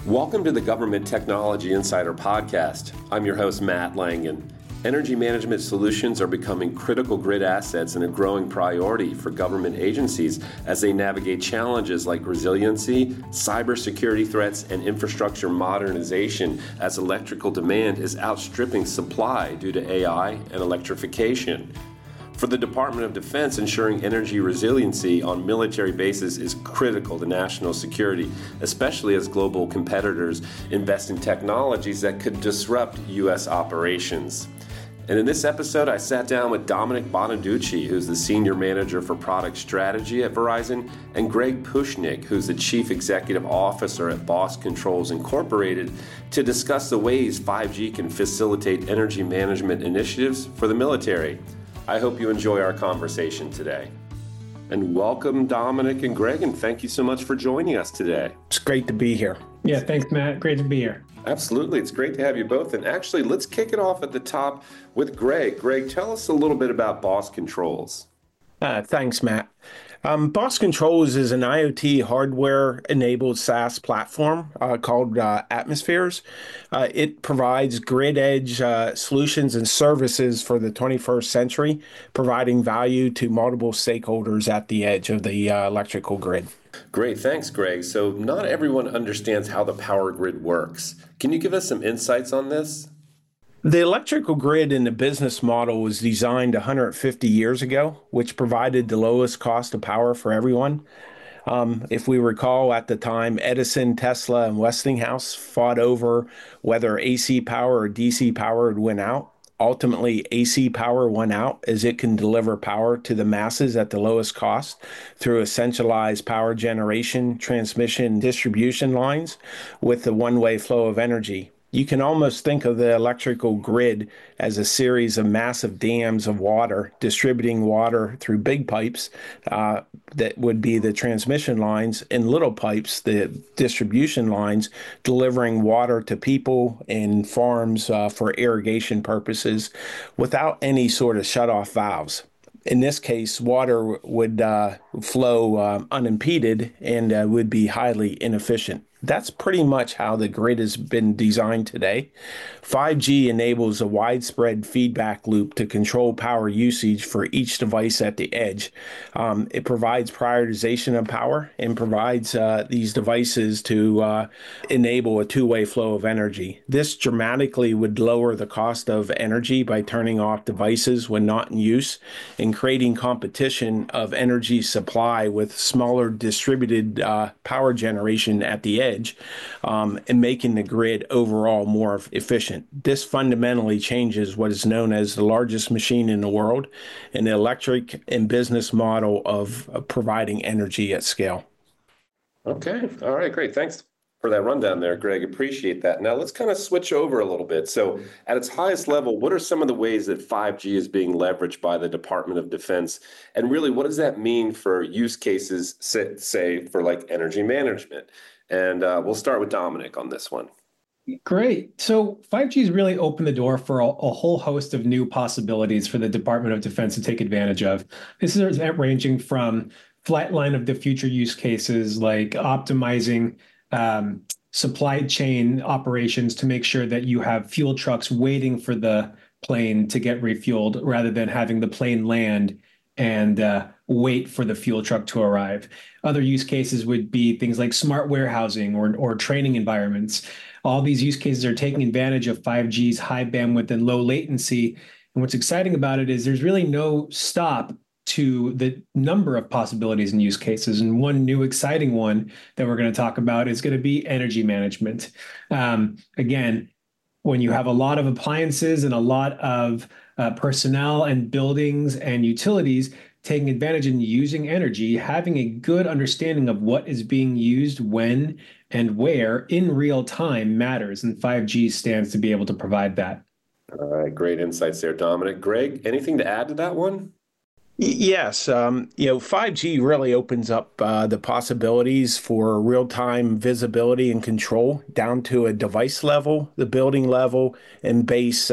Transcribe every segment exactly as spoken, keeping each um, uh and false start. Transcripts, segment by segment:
Welcome to the Government Technology Insider Podcast. I'm your host, Matt Langen. Energy management solutions are becoming critical grid assets and a growing priority for government agencies as they navigate challenges like resiliency, cybersecurity threats, and infrastructure modernization as electrical demand is outstripping supply due to A I and electrification. For the Department of Defense, ensuring energy resiliency on military bases is critical to national security, especially as global competitors invest in technologies that could disrupt U S operations. And in this episode, I sat down with Dominic Bonaducci, who's the Senior Manager for Product Strategy at Verizon, and Greg Pushnik, who's the Chief Executive Officer at Boss Controls Incorporated, to discuss the ways five G can facilitate energy management initiatives for the military. I hope you enjoy our conversation today. And welcome, Dominic and Greg, and thank you so much for joining us today. It's great to be here. Yeah, thanks, Matt. Great to be here. Absolutely. It's great to have you both. And actually, let's kick it off at the top with Greg. Greg, tell us a little bit about Boss Controls. Uh, thanks, Matt. Um, Boss Controls is an IoT hardware-enabled SaaS platform uh, called uh, Atmospheres. Uh, it provides grid edge uh, solutions and services for the twenty-first century, providing value to multiple stakeholders at the edge of the uh, electrical grid. Great. Thanks, Greg. So not everyone understands how the power grid works. Can you give us some insights on this? The electrical grid in the business model was designed one hundred fifty years ago, which provided the lowest cost of power for everyone. Um, if we recall, at the time, Edison, Tesla, and Westinghouse fought over whether A C power or D C power would win out. Ultimately, A C power won out as it can deliver power to the masses at the lowest cost through a centralized power generation, transmission, distribution lines with the one-way flow of energy. You can almost think of the electrical grid as a series of massive dams of water distributing water through big pipes uh, that would be the transmission lines, and little pipes, the distribution lines, delivering water to people and farms uh, for irrigation purposes without any sort of shutoff valves. In this case, water would uh, flow uh, unimpeded and uh, would be highly inefficient. That's pretty much how the grid has been designed today. five G enables a widespread feedback loop to control power usage for each device at the edge. Um, it provides prioritization of power and provides uh, these devices to uh, enable a two-way flow of energy. This dramatically would lower the cost of energy by turning off devices when not in use and creating competition of energy supply with smaller distributed uh, power generation at the edge. Um, and making the grid overall more efficient. This fundamentally changes what is known as the largest machine in the world, an electric and business model of, of providing energy at scale. Okay. All right. Great. Thanks for that rundown there, Greg. Appreciate that. Now let's kind of switch over a little bit. So at its highest level, what are some of the ways that five G is being leveraged by the Department of Defense? And really, what does that mean for use cases, say, say for like energy management? And uh, we'll start with Dominic on this one. Great. So five G has really opened the door for a, a whole host of new possibilities for the Department of Defense to take advantage of. This is ranging from flight line of the future use cases like optimizing um, supply chain operations to make sure that you have fuel trucks waiting for the plane to get refueled rather than having the plane land and uh, wait for the fuel truck to arrive. Other use cases would be things like smart warehousing or, or training environments. All these use cases are taking advantage of five G's high bandwidth and low latency. And what's exciting about it is there's really no stop to the number of possibilities and use cases. And one new exciting one that we're going to talk about is going to be energy management. Um, again, when you have a lot of appliances and a lot of uh, personnel and buildings and utilities taking advantage and using energy, having a good understanding of what is being used when and where in real time matters. And five G stands to be able to provide that. All right, great insights there, Dominic. Greg, anything to add to that one? Yes, um, you know, five G really opens up uh, the possibilities for real-time visibility and control down to a device level, the building level, and base uh,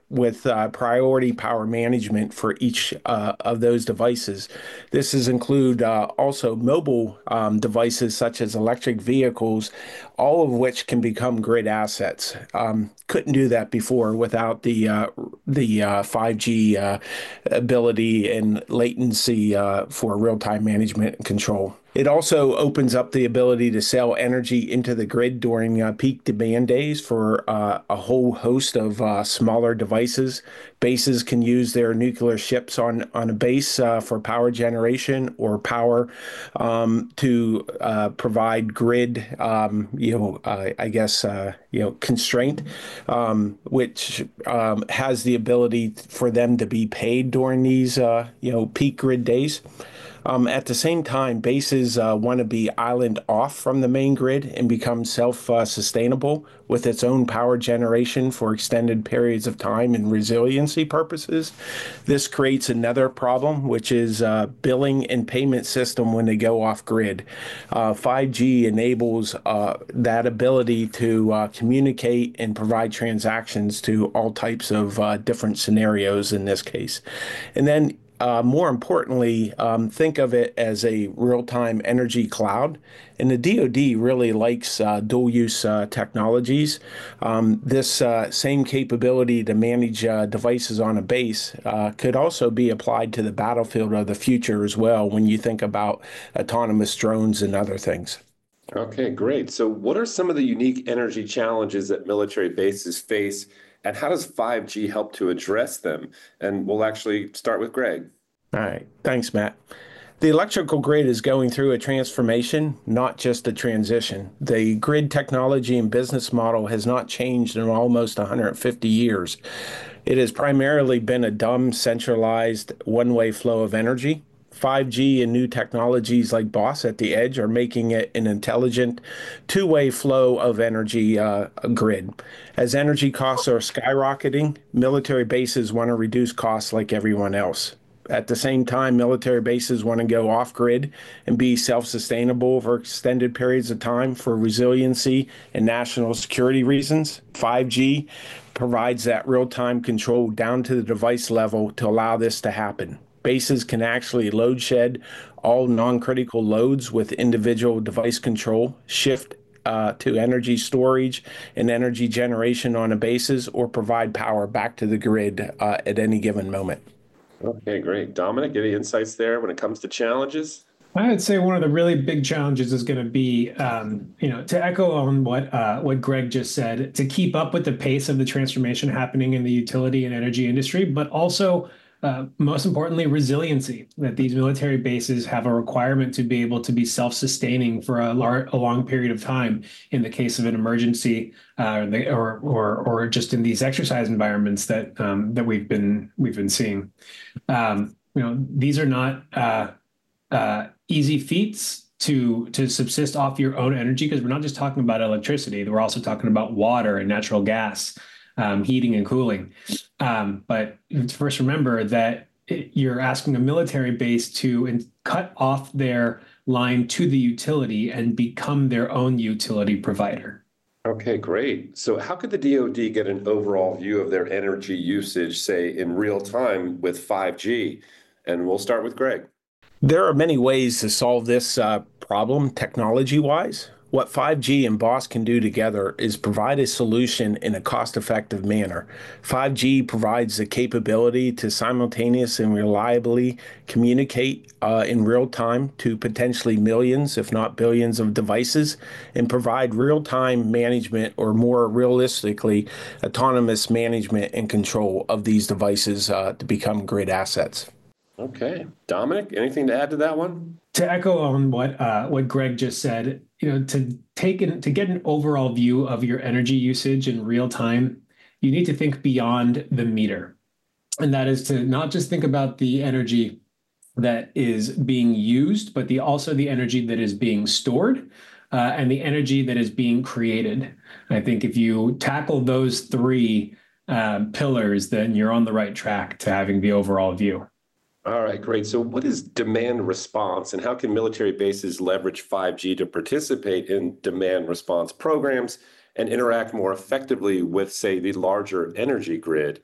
with uh, priority power management for each uh, of those devices. This is include uh, also mobile um, devices such as electric vehicles, all of which can become grid assets. Um, couldn't do that before without the uh, the uh, five G uh, ability and latency uh, for real-time management and control. It also opens up the ability to sell energy into the grid during uh, peak demand days for uh, a whole host of uh, smaller devices. Bases can use their nuclear ships on, on a base uh, for power generation or power um, to uh, provide grid, um, you know, uh, I guess, uh, you know, constraint, um, which um, has the ability for them to be paid during these, uh, you know, peak grid days. Um, at the same time, bases uh, want to be island off from the main grid and become self-sustainable uh, with its own power generation for extended periods of time and resiliency purposes. This creates another problem, which is uh, billing and payment system when they go off grid. Uh, five G enables uh, that ability to uh, communicate and provide transactions to all types of uh, different scenarios in this case. And then Uh, more importantly, um, think of it as a real-time energy cloud. And the D O D really likes uh, dual-use uh, technologies. Um, this uh, same capability to manage uh, devices on a base uh, could also be applied to the battlefield of the future as well when you think about autonomous drones and other things. Okay, great. So what are some of the unique energy challenges that military bases face, and how does five G help to address them? And we'll actually start with Greg. All right. Thanks, Matt. The electrical grid is going through a transformation, not just a transition. The grid technology and business model has not changed in almost one hundred fifty years. It has primarily been a dumb, centralized, one-way flow of energy. five G and new technologies like BOSS at the edge are making it an intelligent two-way flow of energy uh, grid. As energy costs are skyrocketing, military bases want to reduce costs like everyone else. At the same time, military bases want to go off-grid and be self-sustainable for extended periods of time for resiliency and national security reasons. five G provides that real-time control down to the device level to allow this to happen. Bases can actually load shed all non-critical loads with individual device control, shift uh, to energy storage and energy generation on a bases, or provide power back to the grid uh, at any given moment. Okay, great. Dominic, any insights there when it comes to challenges? I would say one of the really big challenges is going to be, um, you know, to echo on what uh, what Greg just said, to keep up with the pace of the transformation happening in the utility and energy industry, but also, uh, most importantly, resiliency. That these military bases have a requirement to be able to be self-sustaining for a, lar- a long period of time in the case of an emergency, uh, or, the, or or or just in these exercise environments that um, that we've been we've been seeing. Um, you know, these are not Uh, uh, easy feats to to subsist off your own energy, because we're not just talking about electricity. We're also talking about water and natural gas, um, heating and cooling. Um, but first, remember that it, you're asking a military base to in, cut off their line to the utility and become their own utility provider. Okay, great. So how could the D O D get an overall view of their energy usage, say, in real time with five G? And we'll start with Greg. There are many ways to solve this uh, problem technology-wise. What five G and BOSS can do together is provide a solution in a cost-effective manner. five G provides the capability to simultaneously and reliably communicate uh, in real time to potentially millions, if not billions, of devices, and provide real-time management, or more realistically, autonomous management and control of these devices uh, to become grid assets. Okay. Dominic, anything to add to that one? To echo on what uh, what Greg just said, you know, to take in, to get an overall view of your energy usage in real time, you need to think beyond the meter. And that is to not just think about the energy that is being used, but the also the energy that is being stored uh, and the energy that is being created. I think if you tackle those three uh, pillars, then you're on the right track to having the overall view. All right, great. So what is demand response, and how can military bases leverage five G to participate in demand response programs and interact more effectively with, say, the larger energy grid?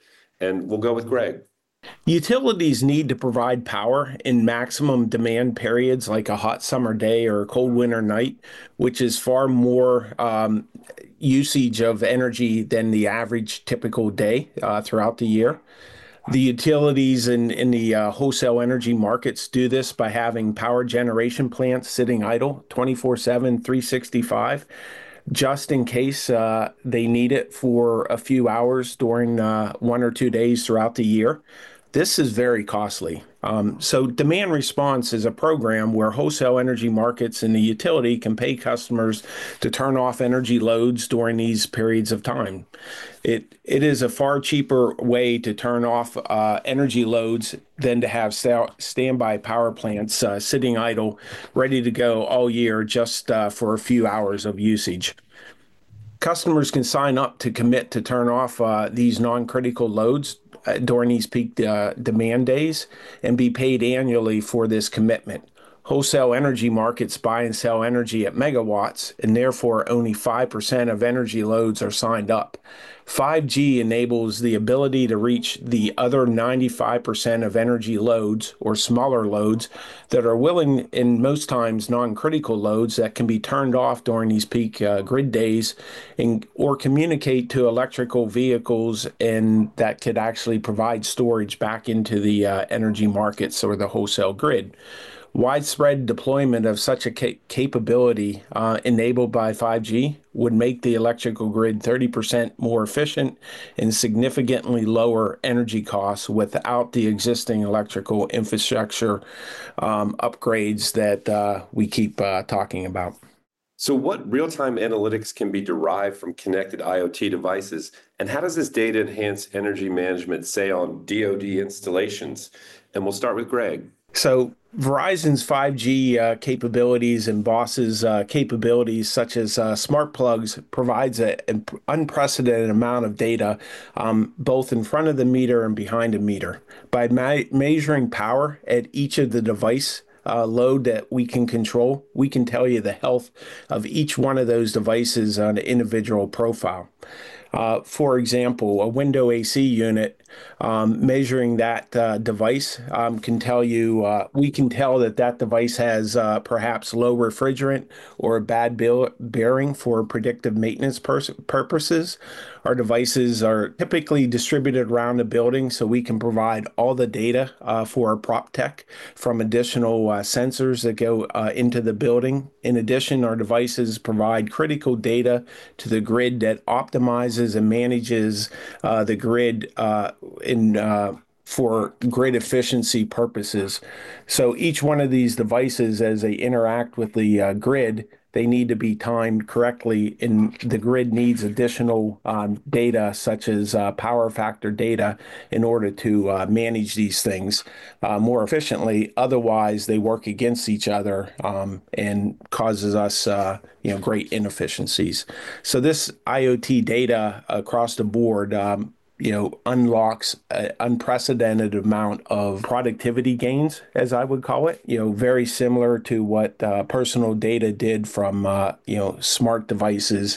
And we'll go with Greg. Utilities need to provide power in maximum demand periods like a hot summer day or a cold winter night, which is far more um, usage of energy than the average typical day uh, throughout the year. The utilities in, in the uh, wholesale energy markets do this by having power generation plants sitting idle twenty-four seven, three sixty-five, just in case uh, they need it for a few hours during uh, one or two days throughout the year. This is very costly. Um, so demand response is a program where wholesale energy markets and the utility can pay customers to turn off energy loads during these periods of time. It it is a far cheaper way to turn off uh, energy loads than to have sta- standby power plants uh, sitting idle, ready to go all year just uh, for a few hours of usage. Customers can sign up to commit to turn off uh, these non-critical loads uh, during these peak uh, demand days and be paid annually for this commitment. Wholesale energy markets buy and sell energy at megawatts, and therefore only five percent of energy loads are signed up. five G enables the ability to reach the other ninety-five percent of energy loads or smaller loads that are willing, and most times non-critical loads that can be turned off during these peak uh, grid days, and or communicate to electrical vehicles, and that could actually provide storage back into the uh, energy markets or the wholesale grid. Widespread deployment of such a ca- capability uh, enabled by five G would make the electrical grid thirty percent more efficient and significantly lower energy costs without the existing electrical infrastructure um, upgrades that uh, we keep uh, talking about. So what real-time analytics can be derived from connected IoT devices, and how does this data enhance energy management, say, on D O D installations? And we'll start with Greg. So Verizon's five G uh, capabilities and BOSS's uh, capabilities, such as uh, smart plugs, provides an unprecedented amount of data, um, both in front of the meter and behind the meter. By ma- measuring power at each of the device uh, load that we can control, we can tell you the health of each one of those devices on an individual profile. Uh, for example, a window A C unit, um, measuring that uh, device um, can tell you, uh, we can tell that that device has uh, perhaps low refrigerant or a bad bill- bearing for predictive maintenance pers- purposes. Our devices are typically distributed around the building, so we can provide all the data uh, for our prop tech from additional uh, sensors that go uh, into the building. In addition, our devices provide critical data to the grid that optimizes and manages uh, the grid uh, in uh, for grid efficiency purposes. So each one of these devices, as they interact with the uh, grid, they need to be timed correctly, and the grid needs additional um, data, such as uh, power factor data, in order to uh, manage these things uh, more efficiently. Otherwise, they work against each other um, and causes us, uh, you know, great inefficiencies. So this IoT data across the board, um, you know, unlocks an unprecedented amount of productivity gains, as I would call it, you know, very similar to what uh, personal data did from, uh, you know, smart devices.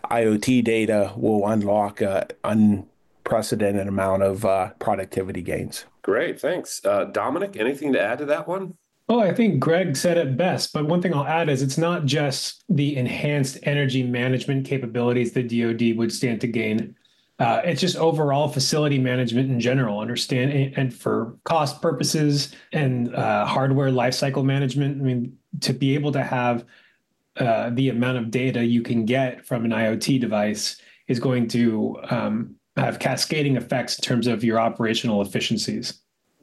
IoT data will unlock an unprecedented amount of uh, productivity gains. Great, thanks. Uh, Dominic, anything to add to that one? Oh, I think Greg said it best, but one thing I'll add is it's not just the enhanced energy management capabilities that D O D would stand to gain. Uh, it's just overall facility management in general, understand, and for cost purposes and uh, hardware lifecycle management. I mean, to be able to have uh, the amount of data you can get from an IoT device is going to um, have cascading effects in terms of your operational efficiencies.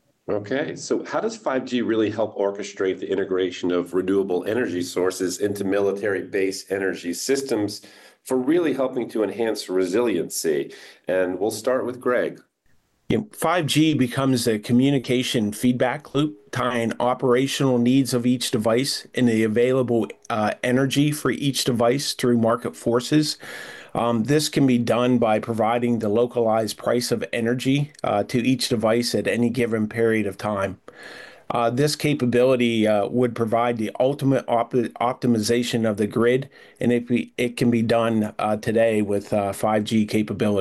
Okay, so how does five G really help orchestrate the integration of renewable energy sources into military base energy systems for really helping to enhance resiliency? And we'll start with Greg. You know, five G becomes a communication feedback loop, tying operational needs of each device and the available uh, energy for each device through market forces. Um, this can be done by providing the localized price of energy uh, to each device at any given period of time. Uh, this capability uh, would provide the ultimate op- optimization of the grid, and it, be, it can be done uh, today with uh, five G capabilities.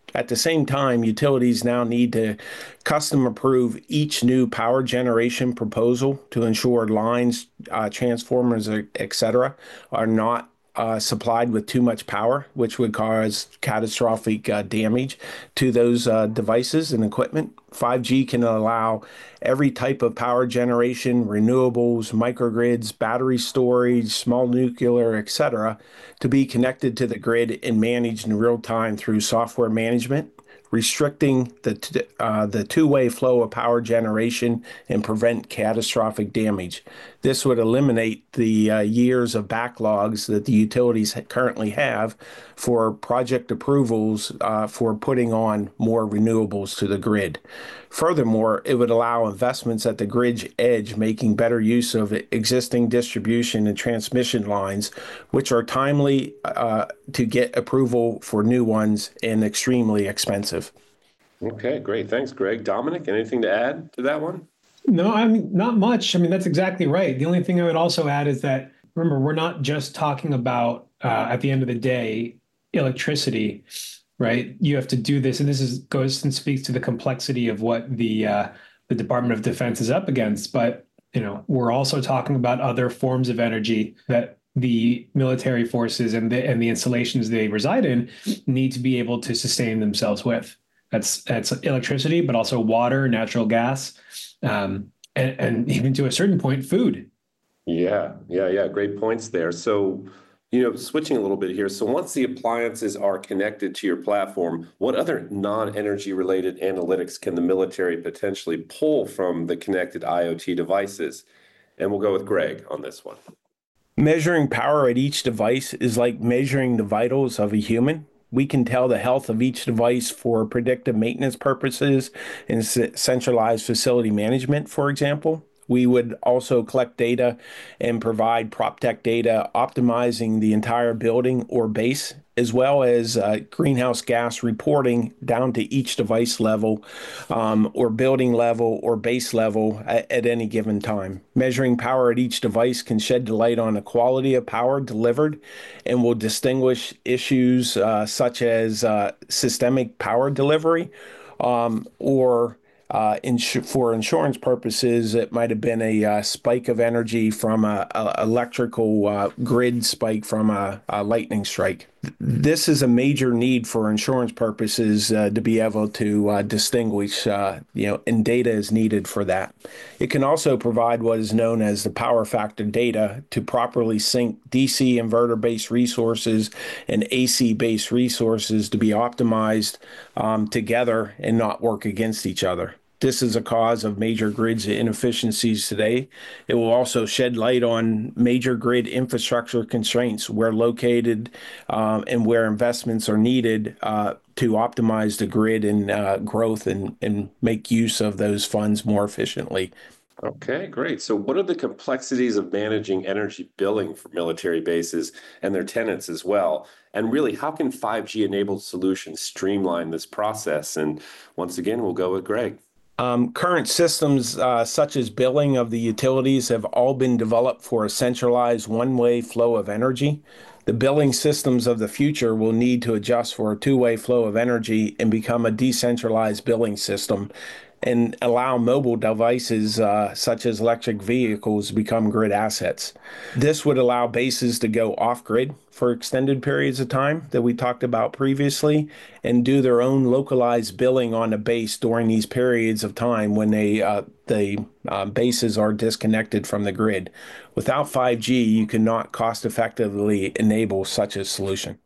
At the same time, utilities now need to custom approve each new power generation proposal to ensure lines, uh, transformers, et cetera, are not uh, supplied with too much power, which would cause catastrophic uh, damage to those uh, devices and equipment. five G can allow every type of power generation, renewables, microgrids, battery storage, small nuclear, et cetera, to be connected to the grid and managed in real time through software management, restricting the t- uh, the two-way flow of power generation and prevent catastrophic damage. This would eliminate the uh, years of backlogs that the utilities currently have for project approvals uh, for putting on more renewables to the grid. Furthermore, it would allow investments at the grid's edge, making better use of existing distribution and transmission lines, which are timely uh, to get approval for new ones and extremely expensive. Okay, great. Thanks, Greg. Dominic, anything to add to that one? No, I mean, not much. I mean, that's exactly right. The only thing I would also add is that, remember, we're not just talking about, uh, at the end of the day, electricity, right? You have to do this, and this is goes and speaks to the complexity of what the uh, the Department of Defense is up against. But, you know, we're also talking about other forms of energy that the military forces and the and the installations they reside in need to be able to sustain themselves with. That's that's electricity, but also water, natural gas, um, and, and even to a certain point, food. Yeah, yeah, yeah. Great points there. So, you know, switching a little bit here. So once the appliances are connected to your platform, what other non-energy related analytics can the military potentially pull from the connected IoT devices? And we'll go with Greg on this one. Measuring power at each device is like measuring the vitals of a human. We can tell the health of each device for predictive maintenance purposes and centralized facility management, for example. We would also collect data and provide PropTech data, optimizing the entire building or base, as well as uh, greenhouse gas reporting down to each device level um, or building level or base level at, at any given time. Measuring power at each device can shed the light on the quality of power delivered and will distinguish issues uh, such as uh, systemic power delivery um, or Uh, ins- for insurance purposes, it might have been a uh, spike of energy from a, a electrical uh, grid spike from a, a lightning strike. This is a major need for insurance purposes uh, to be able to uh, distinguish, uh, you know, and data is needed for that. It can also provide what is known as the power factor data to properly sync D C inverter-based resources and A C-based resources to be optimized um, together and not work against each other. This is a cause of major grids inefficiencies today. It will also shed light on major grid infrastructure constraints where located um, and where investments are needed uh, to optimize the grid and uh, growth and, and make use of those funds more efficiently. Okay, great. So what are the complexities of managing energy billing for military bases and their tenants as well? And really, how can five G-enabled solutions streamline this process? And once again, we'll go with Greg. Um, current systems uh, such as billing of the utilities have all been developed for a centralized one-way flow of energy. The billing systems of the future will need to adjust for a two-way flow of energy and become a decentralized billing system and allow mobile devices uh, such as electric vehicles to become grid assets. This would allow bases to go off-grid for extended periods of time that we talked about previously and do their own localized billing on the base during these periods of time when they uh, the uh, bases are disconnected from the grid. Without five G, you cannot cost-effectively enable such a solution.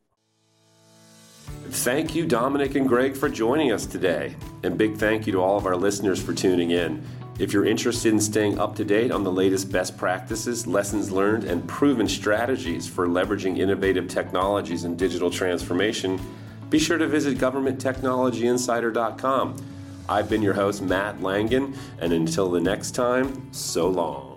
Thank you, Dominic and Greg, for joining us today. And big thank you to all of our listeners for tuning in. If you're interested in staying up to date on the latest best practices, lessons learned, and proven strategies for leveraging innovative technologies and digital transformation, be sure to visit government technology insider dot com. I've been your host, Matt Langen, and until the next time, so long.